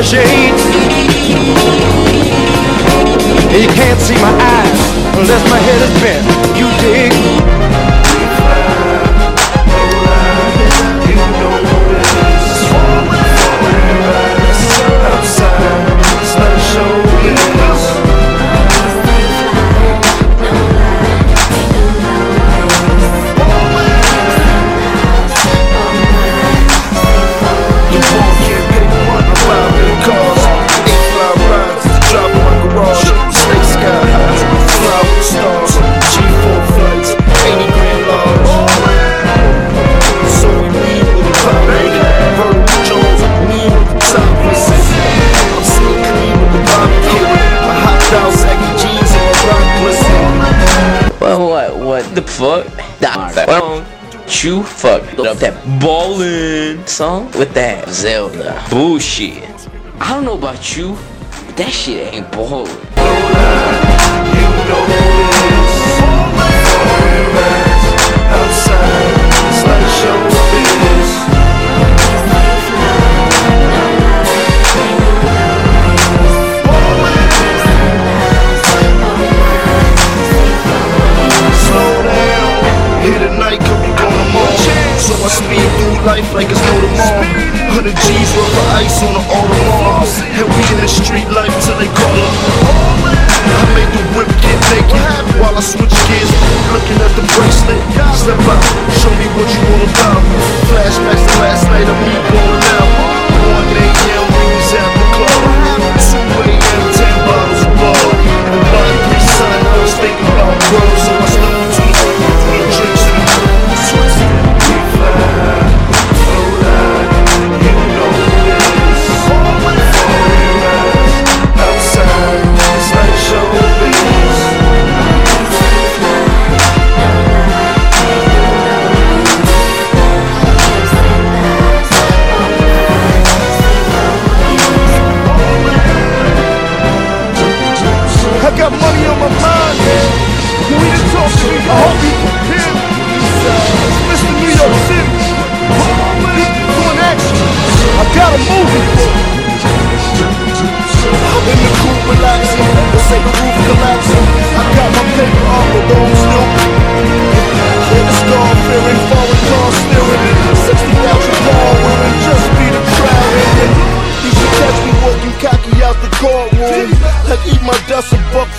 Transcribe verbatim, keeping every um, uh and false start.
shade. You can't see my eyes unless my head is bent. You dig? What, what the fuck? Nah, don't you fuck up that ballin' song with that Zelda bullshit. I don't know about you, but that shit ain't ballin'. You know this. Outside, it's like show business. So I speed through life like it's no tomorrow. Hundred G's worth of ice on the Audemars. And we in the street life till they call up. I make the whip get naked while I switch gears, looking at the bracelet. Step out, show me what you all about. Flashbacks to last night of me